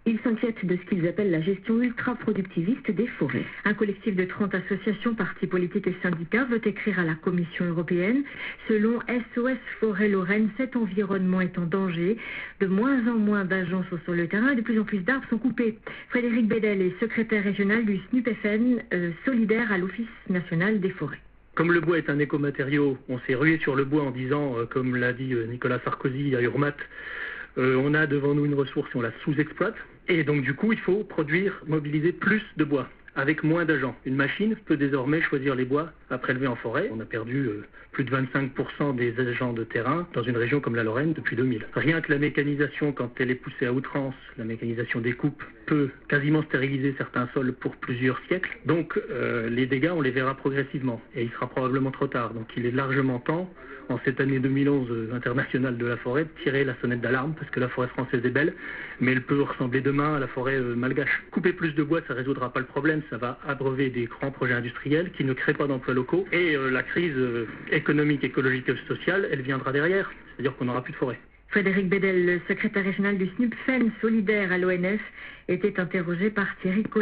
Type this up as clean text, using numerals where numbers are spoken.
Ils s'inquiètent de ce qu'ils appellent la gestion ultra-productiviste des forêts. Un collectif de 30 associations, partis politiques et syndicats veut écrire à la Commission européenne. Selon SOS Forêt Lorraine, cet environnement est en danger. De moins en moins d'agents sont sur le terrain et de plus en plus d'arbres sont coupés. Frédéric Bédel est secrétaire régional du SNUPFN, solidaire à l'Office national des forêts. Comme le bois est un écomatériau, on s'est rué sur le bois en disant, comme l'a dit Nicolas Sarkozy à Urmat, on a devant nous une ressource et on la sous-exploite. Et donc du coup, il faut mobiliser plus de bois avec moins d'agents. Une machine peut désormais choisir les bois à prélever en forêt. On a perdu plus de 25% des agents de terrain dans une région comme la Lorraine depuis 2000. Rien que la mécanisation, quand elle est poussée à outrance, la mécanisation des coupes peut quasiment stériliser certains sols pour plusieurs siècles. Donc les dégâts, on les verra progressivement. Et il sera probablement trop tard. Donc il est largement temps, en cette année 2011 internationale de la forêt, de tirer la sonnette d'alarme, parce que la forêt française est belle, mais elle peut ressembler demain à la forêt malgache. Couper plus de bois, ça ne résoudra pas le problème, ça va abreuver des grands projets industriels qui ne créent pas d'emplois locaux. Et la crise économique, écologique et sociale, elle viendra derrière, c'est-à-dire qu'on n'aura plus de forêt. Frédéric Bédel, le secrétaire régional du SNUPFN, solidaire à l'ONF, était interrogé par Thierry Collet.